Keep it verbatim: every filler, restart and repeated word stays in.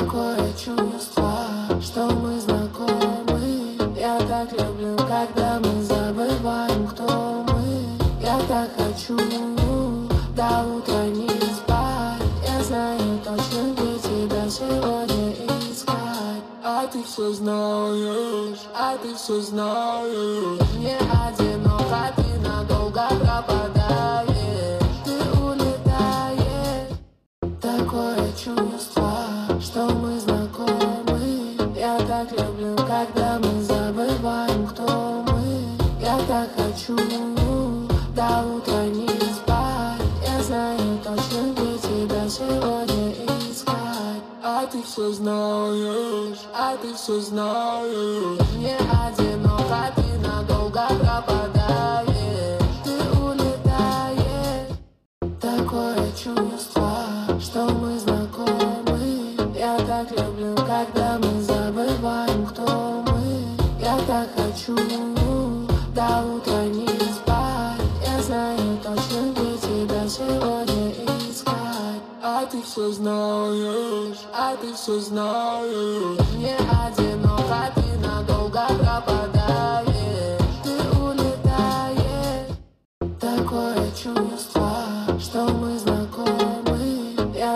Такое чувство, что мы знакомы. Я так люблю, когда мы забываем, кто мы. Я так хочу до утра не спать. Я знаю точно, где тебя сегодня искать. А ты все знаешь, а ты все знаешь. Не одиноко, ты надолго пропадаешь. Ты улетаешь. Такое чувство, что мы знакомы. Я так люблю, когда мы забываем, кто мы. Я так хочу до утра не спать. Я знаю точно, где тебя сегодня искать. А ты все знаешь, а ты все знаешь. Не одиноко, ты надолго пропадаешь. Ты улетаешь. Такое чувство, что мы знакомы. Я так люблю, когда мы забываем, кто мы. Я так хочу до утра не спать. Я знаю точно, где тебя сегодня искать. А ты все знаешь, а ты все знаешь. Не одиноко.